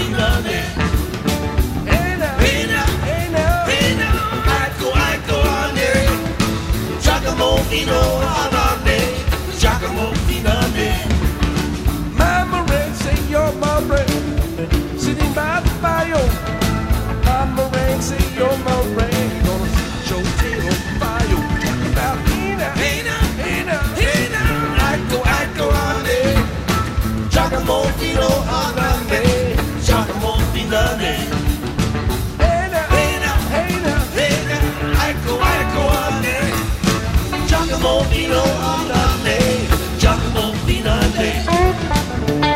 finale. Hey now, hey now, hey now, hey now. I go on there. Giacomo Fino Anande, Giacomo Finale. Mama Ray, say you're my Ray, sitting by the fire. Mama Ray, say you're my Ray, gonna set your tail on fire. Talking about hey now, Hey now, hey now, hey now. I go on there. Giacomo Fino Anande, Giacomo Finale. hey now, Hey now, hey now. hey now. I go on there. Giacomo Fino Anande, Giacomo Finale.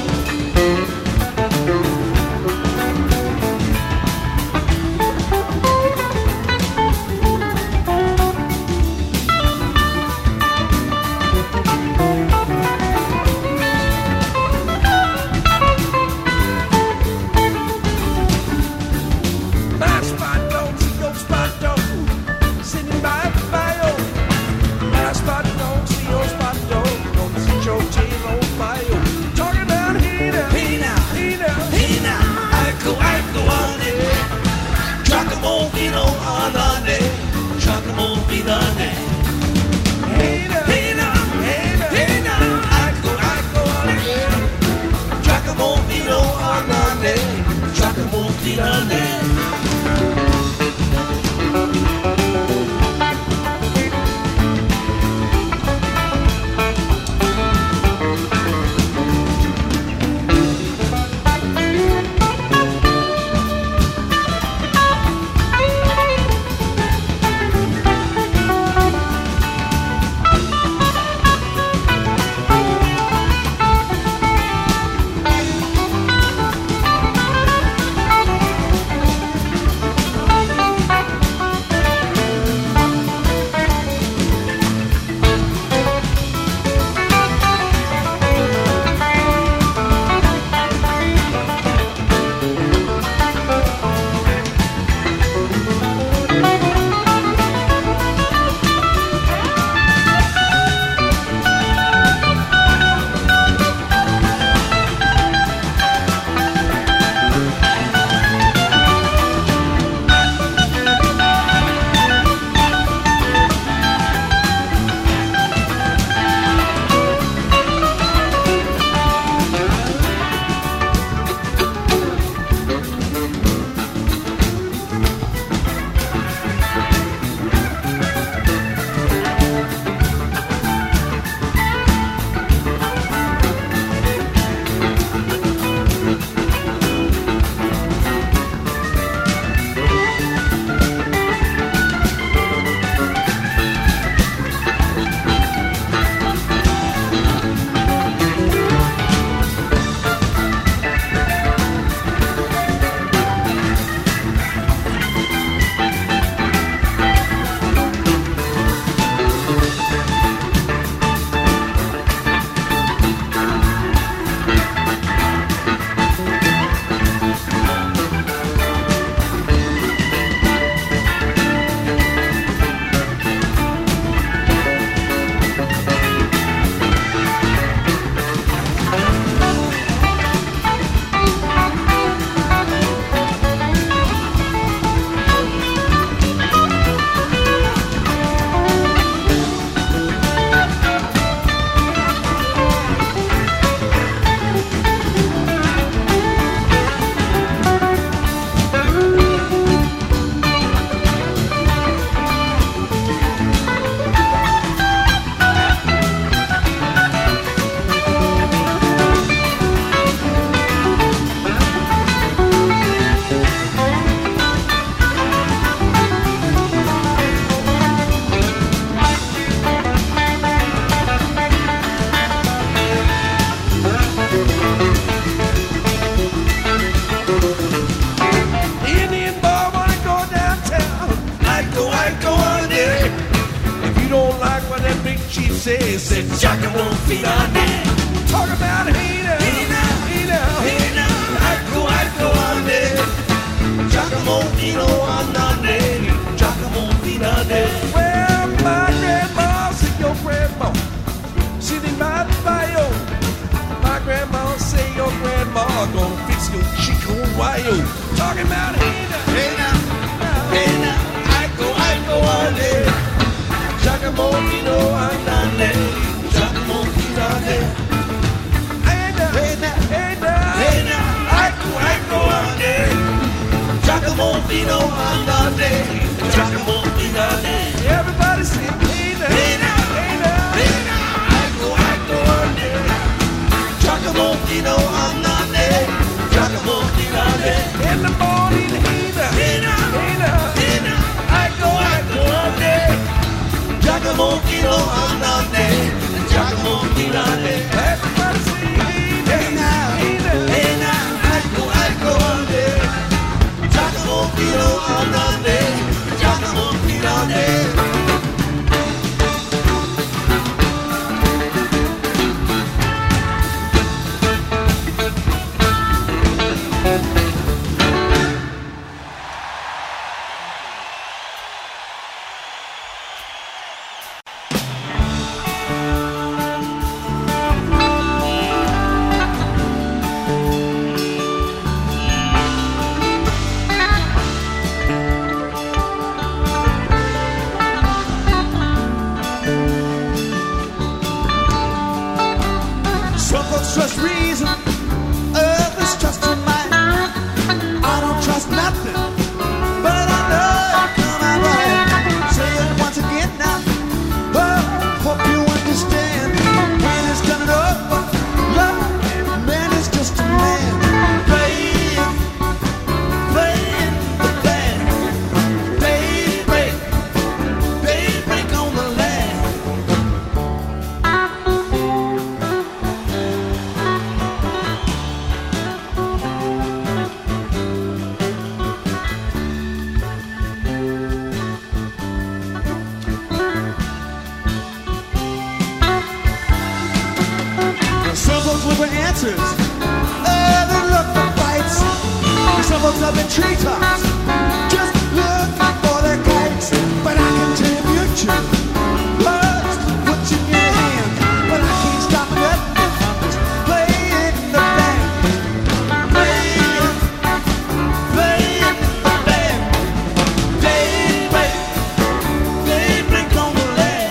My spot don't see your spot don't, sitting by the fire. My spot don't see your spot don't, gonna set your tail on fire. Talking about hey now, Hey now, hey now. hey now. I go on there. Giacomo Fino Anande, Giacomo Finale. Hey now, Hey now, hey now. hey now. I go on there. Giacomo Fino Anande, Giacomo Finale. Said Giacomo Finale. talk about hey now, Hey now, hey now. hey now. I go on there. Giacomo Fino Anande, Giacomo Finale. Well, my grandma said your grandma sitting by the fire. My grandma say your grandma gonna fix your Chico fire. Talking about hey now, I go on there. Giacomo, andale, Giacomo, andale. Hey now, I go on there. Giacomo, andale, Giacomo, andale. Everybody sing hey now, I go on there. Giacomo, andale, Giacomo, andale. In the morning, hey now, I go on there. Giacomo, andale, Giacomo, andale. Everybody sing hey now, I go on there. Giacomo, andale, Giacomo, andale. Trust reason, others trust your mind. I don't trust nothing, but I know it come out right. Say it once again now. Oh, hope you understand. Man is coming over. Love, man is just a man. Playing the band. Daybreak on the land. Some folks look for answers, others look for fights. Some folks up in treetops, just looking for their kites. But I can tell you future, love's what's in your hand. But I can't stop nothing, I'm just playing the band. Playing the band. Daybreak on the land.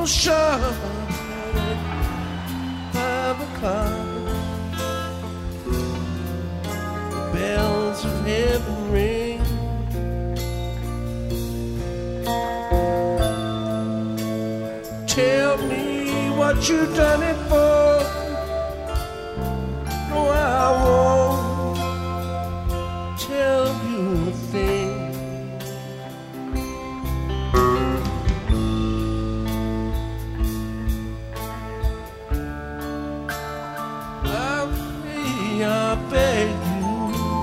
ocean at 5 o'clock. Bells of heaven ring. Tell me what you done it for. No, I won't tell you a thing. I beg you,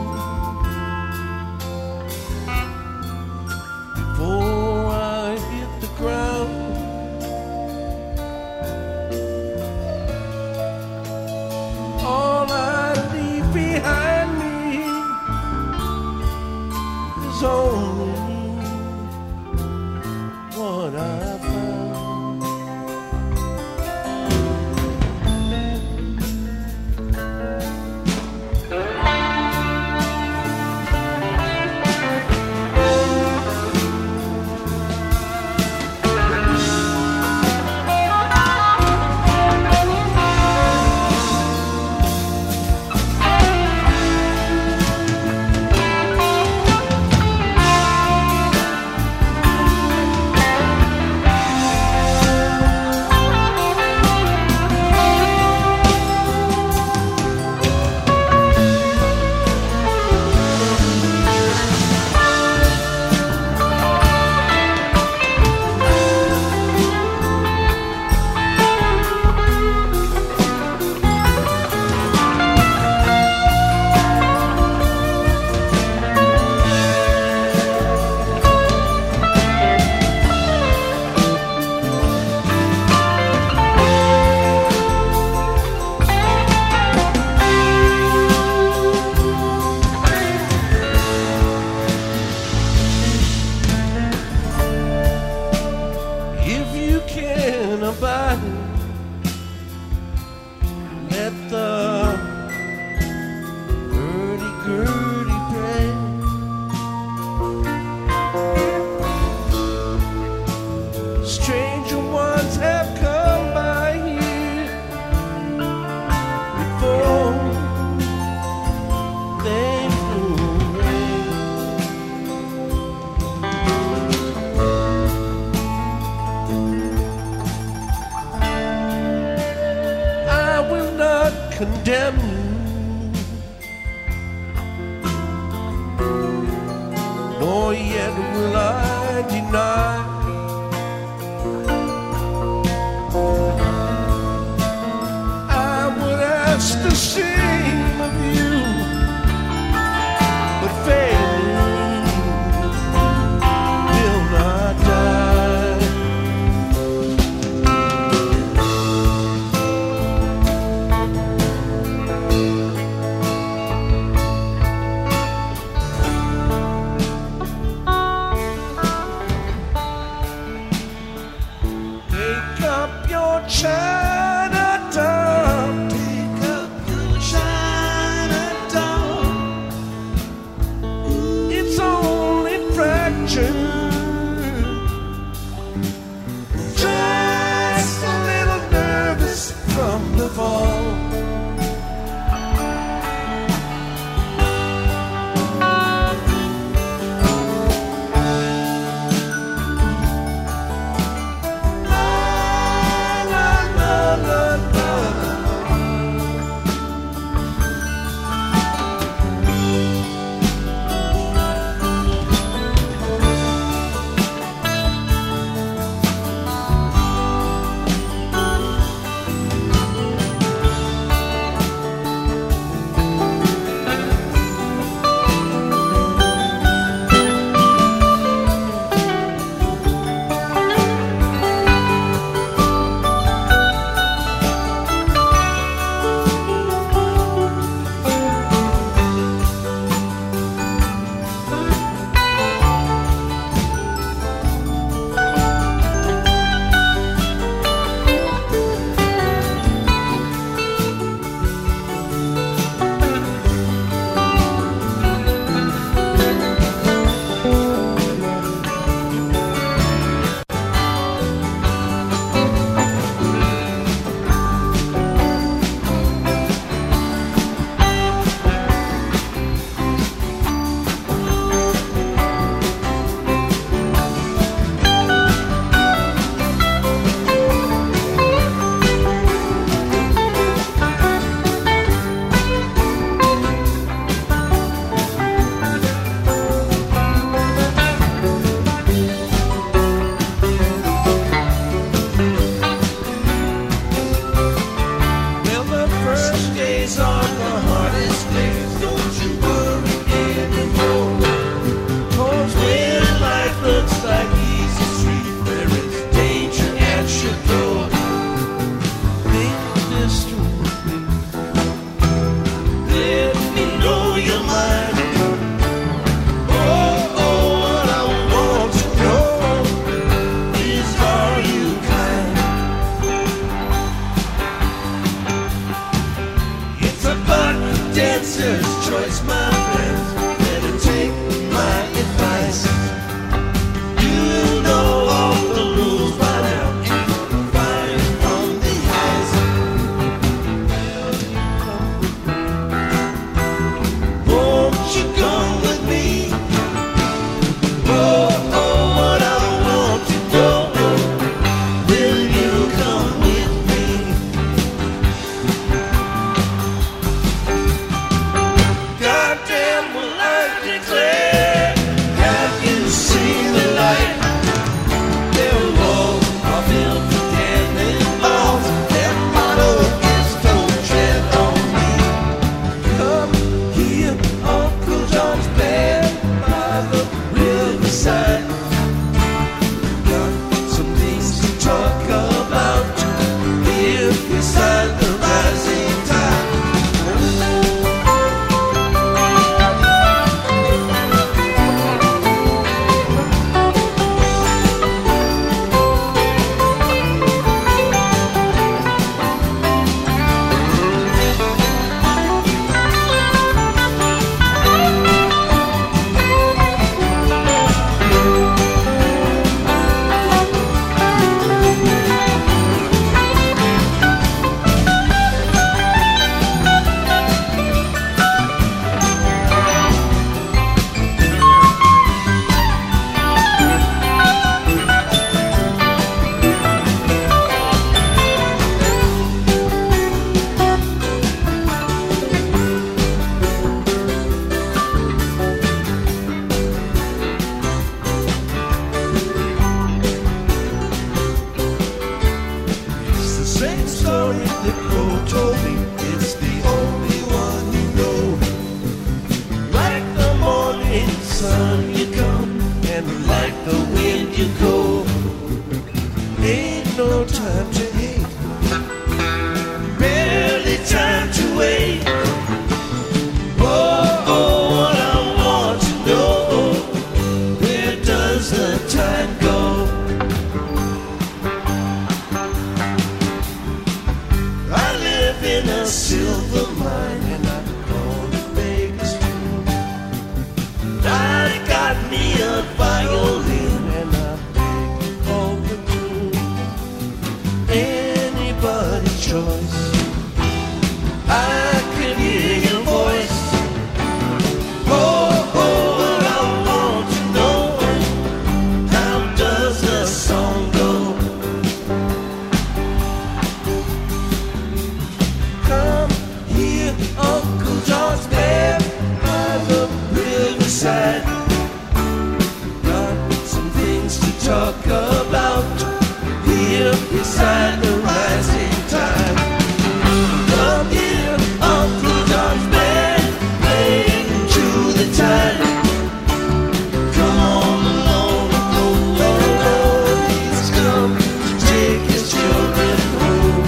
before I hit the ground, all I leave behind me is only what I found. Let the hurdy-gurdy pray. Stranger ones have come by here before they flew away. I will not condemn you, nor yet will I deny. I would ask the same of you, but failing will not die. dancer's choice, my friends. Better take my advice. You know all the rules by now. Fire on the ice. Won't you come with me? Oh, oh, what I want to know. Will you come with me? Goddamn, will I declare? Have you seen the light? Their walls are built for cannonballs. Their motto is don't tread on me. Come here, Uncle John's band by the riverside. Got some things to talk about here beside the rising tide. It's the same story that Crow told me. It's the only one you know. Like the morning sun you come, and like the wind you go. Ain't no time to hate, barely time to wait. Oh, oh, what I want to know. Where does the time go? I live in a silver mine and I'm gonna Vegas too. I got me a violin and I'm begging for the moon. Anybody's choice. I can hear your voice. Oh, oh, what I want to know. How does the song go? Come here, Uncle John's band by the riverside. Got some things to talk about here beside the rising tide. Come here, Uncle John's band playing to the tide. Come on along, oh, oh, oh, he's come to take his children home.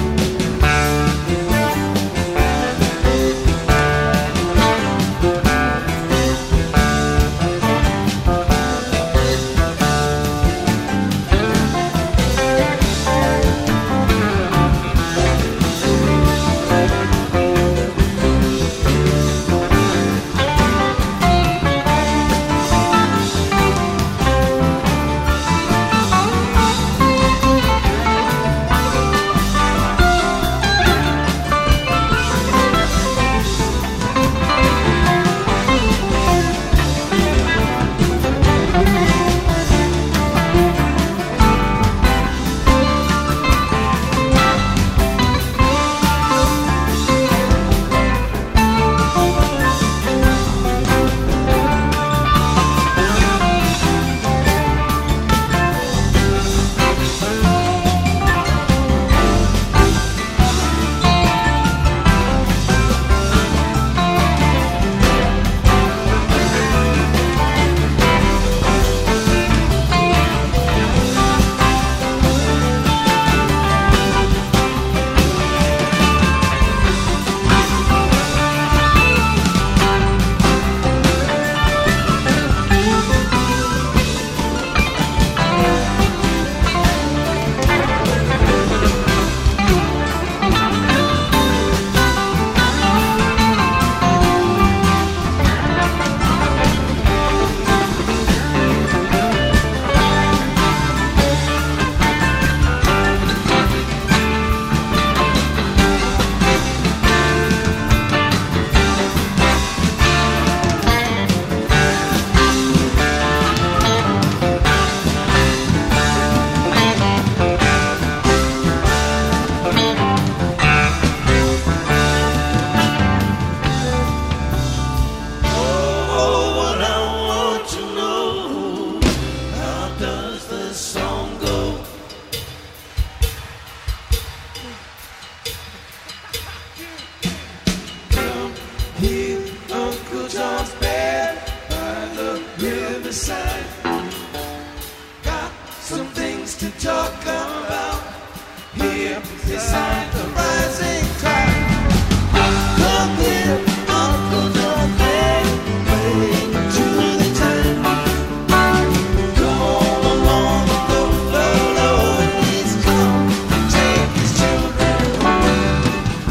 talk about here beside the rising tide. Come here, Uncle John, play to the time. Come on along, go, Lord, please come take his children home.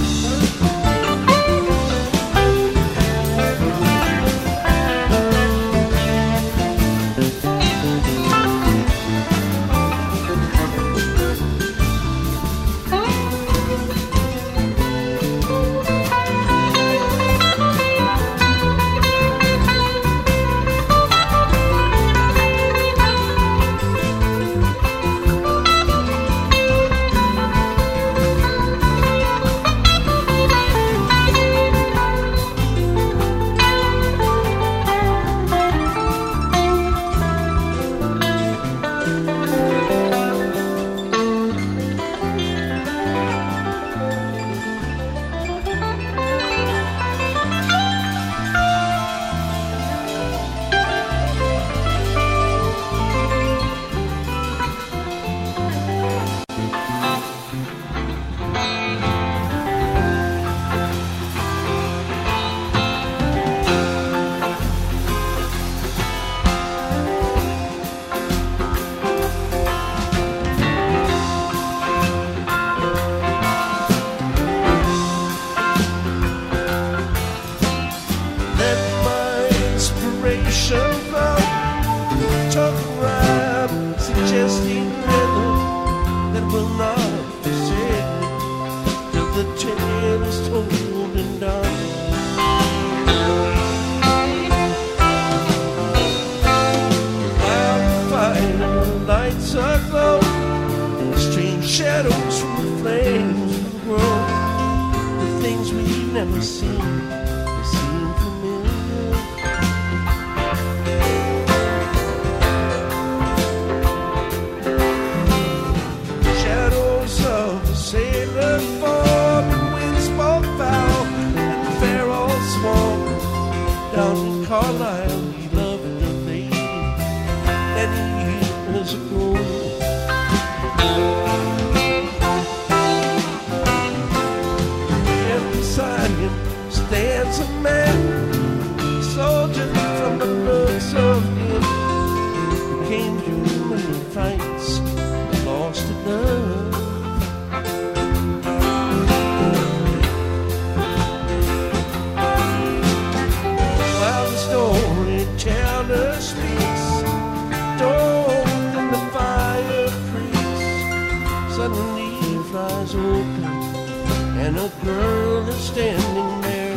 Suggesting rhythm that will not forsake till the tale is told and done. Wildfire lights aglow, strange shadows from the flames of the world. The things we've never seen, they seem familiar. Sailor fought, the winds spoke foul, and the fair old swan down in Carlisle. He loved the lady many years ago. And beside him stands a man, a soldier from the looks of him, who came through many fights and lost to love. Storyteller speaks, told in the fire creeps. Suddenly flies open, and a girl is standing there.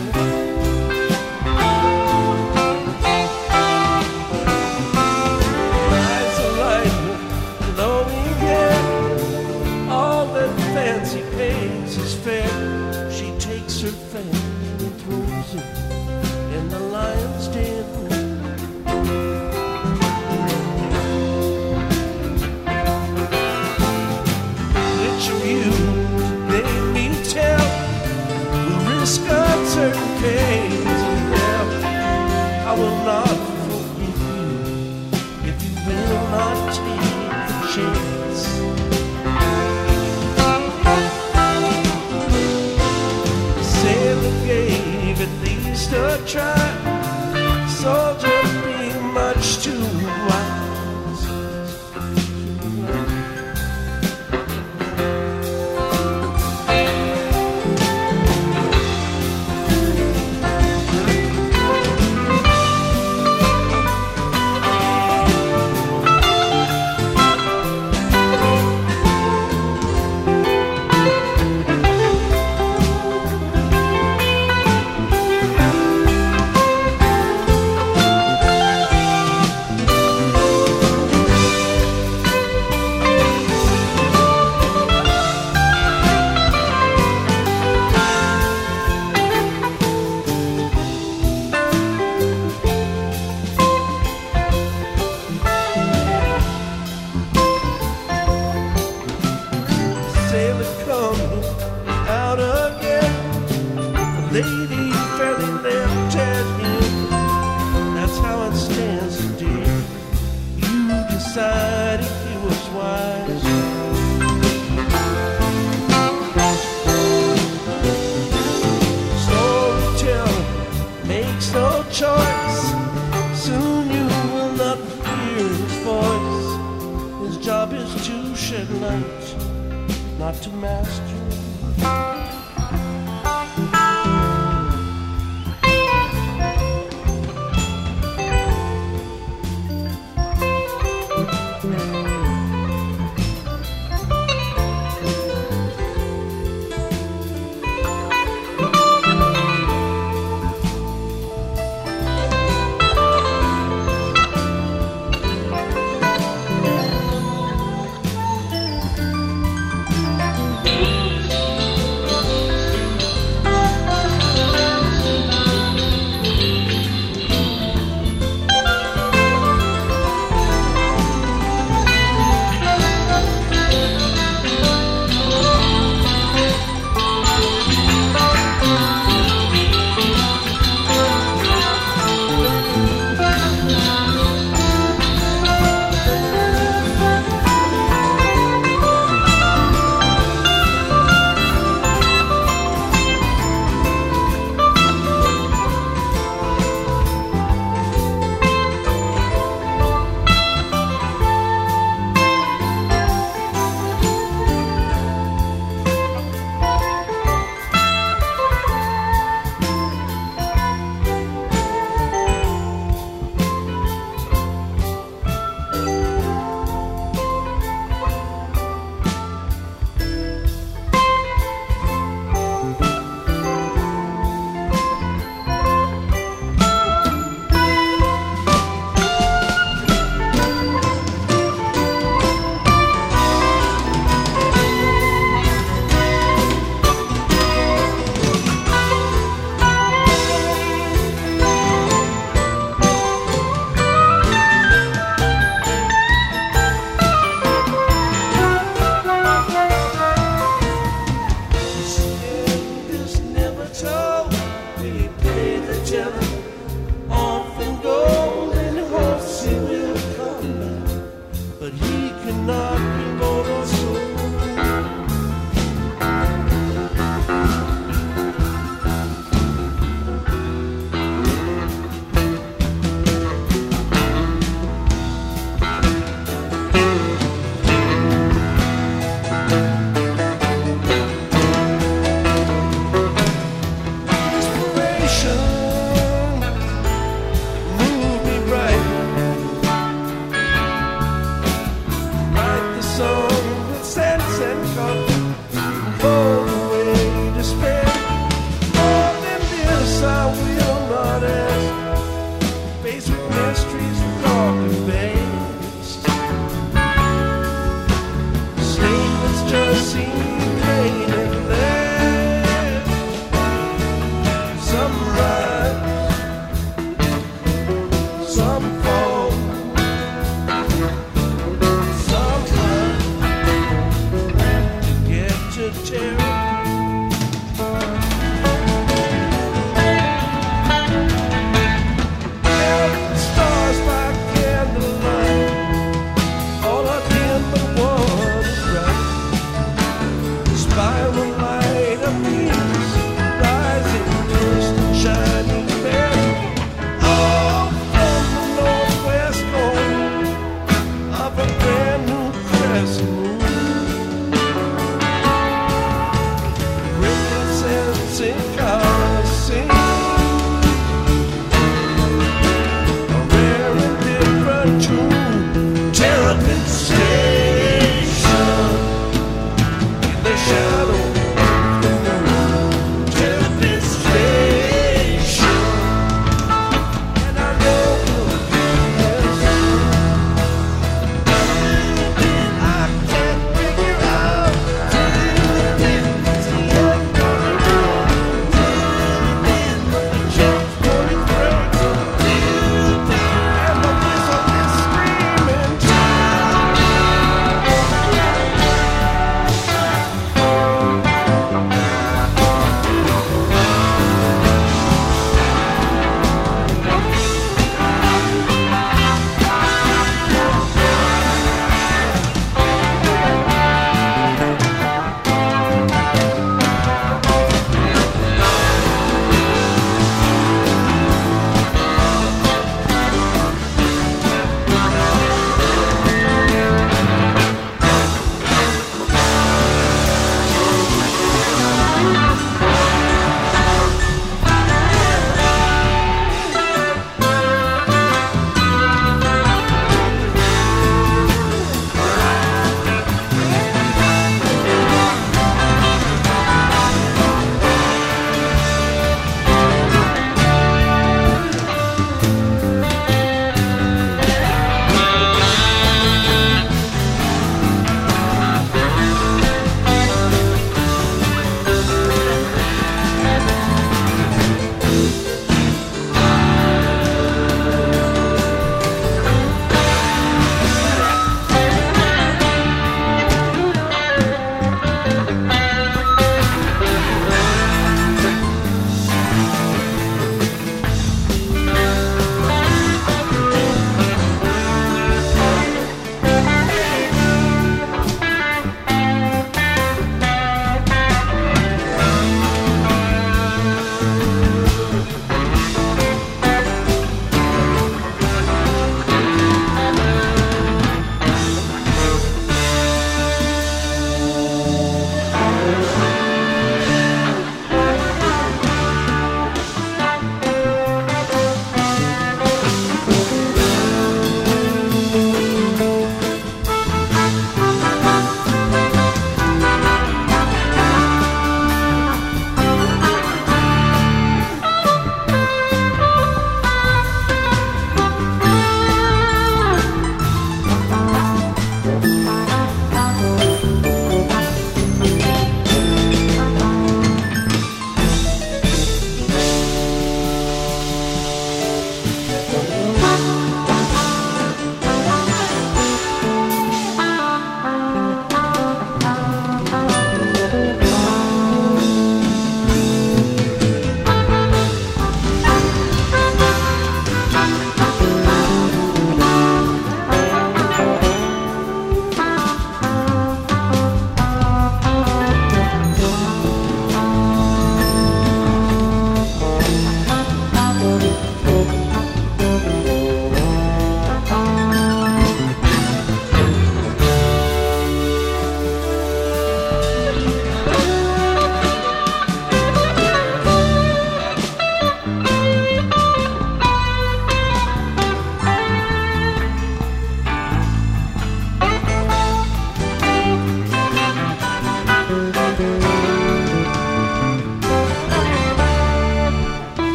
Eyes alight with glowing hair, all that fancy pays is fair. She takes her fan and throws it in the lion's den. Which of you made me tell will risk uncertain pains and death? I will not forgive you if you will not take the chance. Sailor gave at least a try. Soldier be much too wise. shed light, not to master.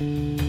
Thank